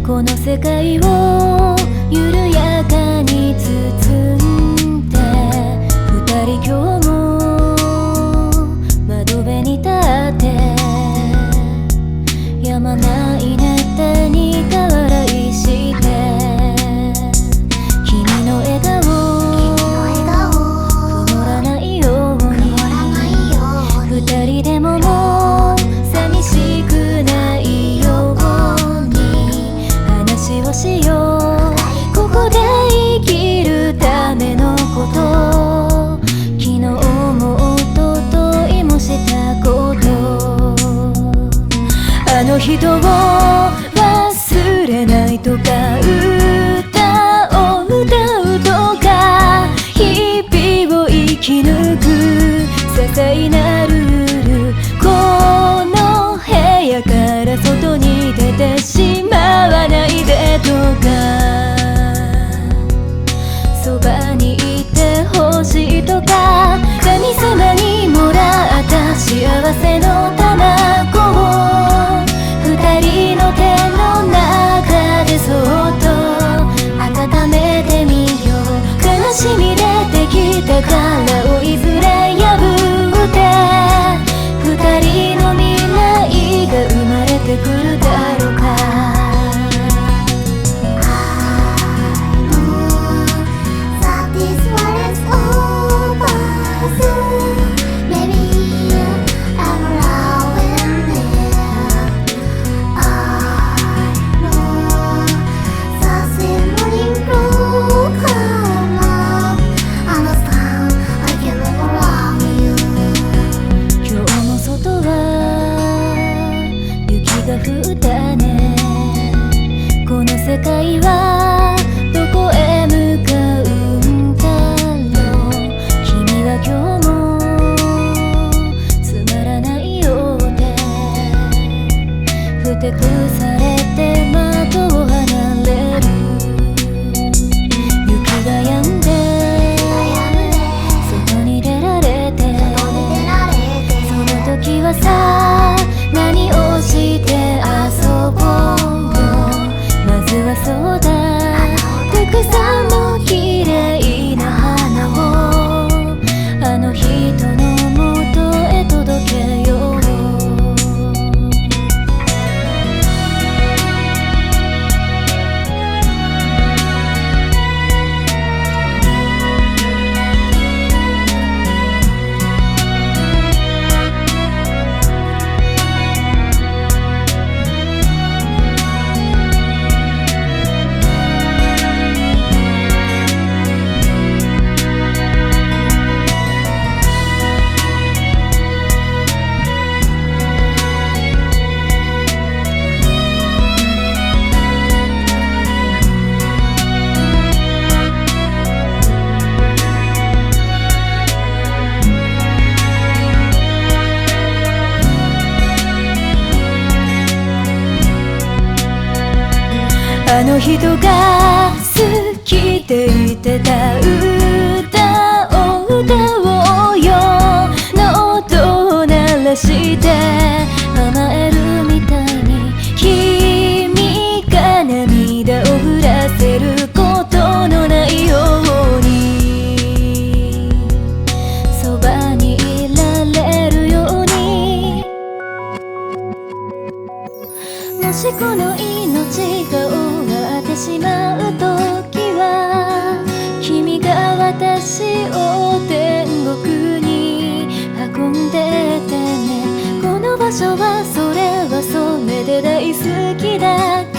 この世界を緩やかに包んで二人今日も窓辺に立ってやまない熱に笑いして君の笑顔曇らないように二人でももう寂しくないように話をしようここで生きるためのこと昨日も一昨日もしたことあの人を忘れないとか歌を歌うとか日々を生き抜く些細なルールこの部屋から外に出てしまわないでとかそばにいてほしいとか神様にもらった幸せの卵を二人の手の中でそっと温めてみよう悲しみでできた殻をいずれ破って二人の未来が生まれてくるだろうか降ったねこの世界はどこへ向かうんだろう君は今日もつまらないようでふてくされて窓を離れる雪が止んで外に出られてその時はさ何をして遊ぼうまずはそうだたくさんの綺麗な花をあの人の元へ届けようあの人が好きで言ってた歌を歌おうよの音を鳴らして甘えるみたいに君が涙を降らせることのないようにそばにいられるようにもしこの命が終わってしまう時は君が私を天国に運んでてねこの場所はそれはそれで大好きだ